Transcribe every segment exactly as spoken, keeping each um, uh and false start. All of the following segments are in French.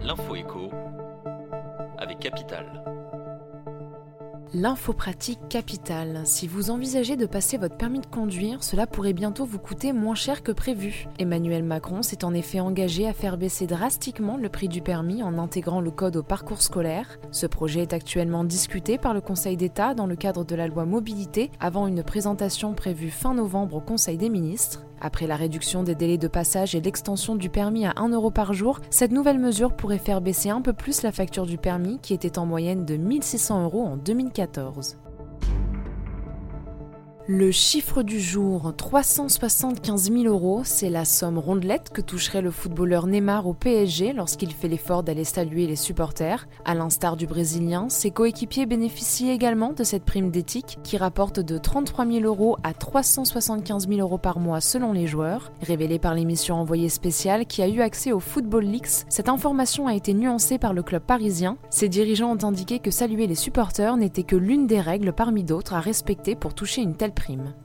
L'info écho avec Capital. L'info pratique Capital. Si vous envisagez de passer votre permis de conduire, cela pourrait bientôt vous coûter moins cher que prévu. Emmanuel Macron s'est en effet engagé à faire baisser drastiquement le prix du permis en intégrant le code au parcours scolaire. Ce projet est actuellement discuté par le Conseil d'État dans le cadre de la loi mobilité, avant une présentation prévue fin novembre au Conseil des ministres. Après la réduction des délais de passage et l'extension du permis à un euro par jour, cette nouvelle mesure pourrait faire baisser un peu plus la facture du permis qui était en moyenne de mille six cents euros en deux mille quatorze. Le chiffre du jour, trois cent soixante-quinze mille euros, c'est la somme rondelette que toucherait le footballeur Neymar au P S G lorsqu'il fait l'effort d'aller saluer les supporters. À l'instar du Brésilien, ses coéquipiers bénéficient également de cette prime d'éthique qui rapporte de trente-trois mille euros à trois cent soixante-quinze mille euros par mois selon les joueurs. Révélée par l'émission Envoyé spécial qui a eu accès au Football Leaks, cette information a été nuancée par le club parisien. Ses dirigeants ont indiqué que saluer les supporters n'était que l'une des règles parmi d'autres à respecter pour toucher une telle prime.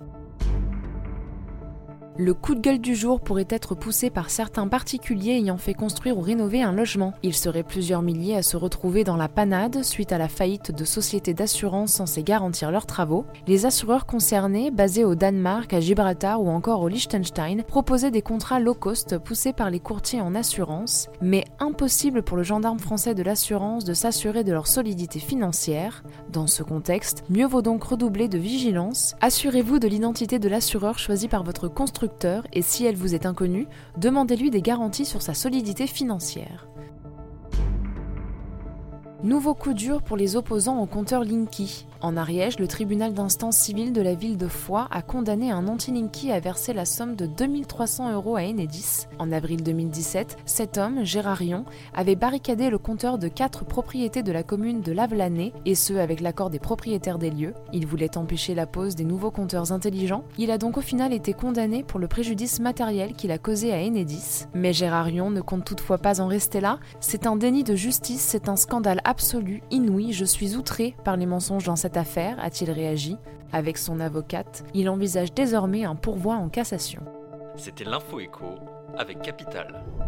Le coup de gueule du jour pourrait être poussé par certains particuliers ayant fait construire ou rénover un logement. Ils seraient plusieurs milliers à se retrouver dans la panade suite à la faillite de sociétés d'assurance censées garantir leurs travaux. Les assureurs concernés, basés au Danemark, à Gibraltar ou encore au Liechtenstein, proposaient des contrats low cost poussés par les courtiers en assurance, mais impossible pour le gendarme français de l'assurance de s'assurer de leur solidité financière. Dans ce contexte, mieux vaut donc redoubler de vigilance. Assurez-vous de l'identité de l'assureur choisi par votre constructeur et si elle vous est inconnue, demandez-lui des garanties sur sa solidité financière. Nouveau coup dur pour les opposants au compteur Linky. En Ariège, le tribunal d'instance civile de la ville de Foix a condamné un anti-Linky à verser la somme de deux mille trois cents euros à Enedis. En avril deux mille dix-sept, cet homme, Gérard Rion, avait barricadé le compteur de quatre propriétés de la commune de Lavelanet, et ce avec l'accord des propriétaires des lieux. Il voulait empêcher la pose des nouveaux compteurs intelligents. Il a donc au final été condamné pour le préjudice matériel qu'il a causé à Enedis. Mais Gérard Rion ne compte toutefois pas en rester là. C'est un déni de justice, c'est un scandale absolu, inouï, je suis outré par les mensonges dans cette affaire, a-t-il réagi. Avec son avocate, il envisage désormais un pourvoi en cassation. C'était l'Info Écho avec Capital.